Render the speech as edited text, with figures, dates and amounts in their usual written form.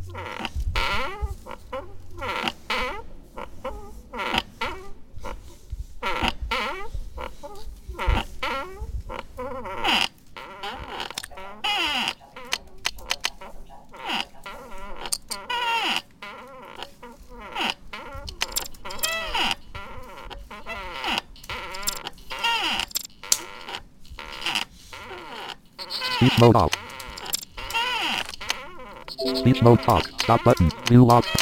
Speech mode off. Speech mode talk. Stop button. View logs.